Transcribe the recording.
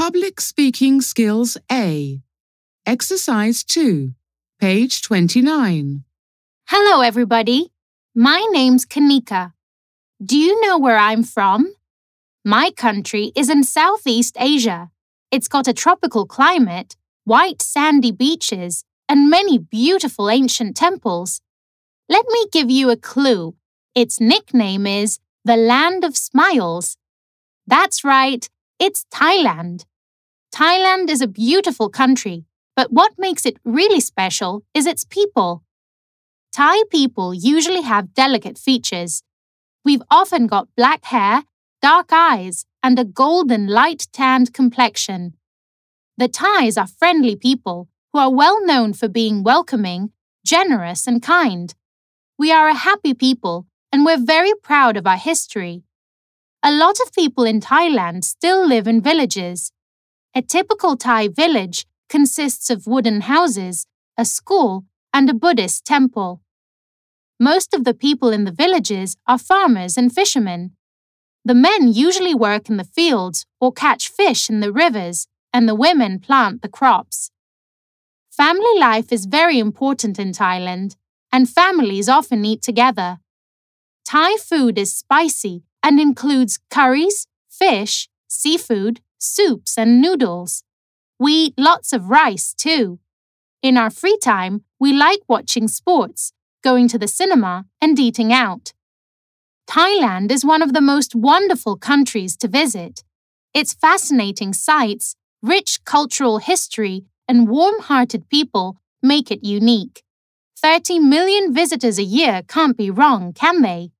Public Speaking Skills A. Exercise 2, page 29. Hello, everybody. My name's Kanika. Do you know where I'm from? My country is in Southeast Asia. It's got a tropical climate, white sandy beaches, and many beautiful ancient temples. Let me give you a clue. Its nickname is the Land of Smiles. That's right, it's Thailand. Thailand is a beautiful country, but what makes it really special is its people. Thai people usually have delicate features. We've often got black hair, dark eyes, and a golden light-tanned complexion. The Thais are friendly people who are well known for being welcoming, generous, and kind. We are a happy people, and we're very proud of our history. A lot of people in Thailand still live in villages. A typical Thai village consists of wooden houses, a school, and a Buddhist temple. Most of the people in the villages are farmers and fishermen. The men usually work in the fields or catch fish in the rivers, and the women plant the crops. Family life is very important in Thailand, and families often eat together. Thai food is spicy and includes curries, fish, seafood, soups, and noodles. We eat lots of rice, too. In our free time, we like watching sports, going to the cinema, and eating out. Thailand is one of the most wonderful countries to visit. Its fascinating sights, rich cultural history, and warm-hearted people make it unique. 30 million visitors a year can't be wrong, can they?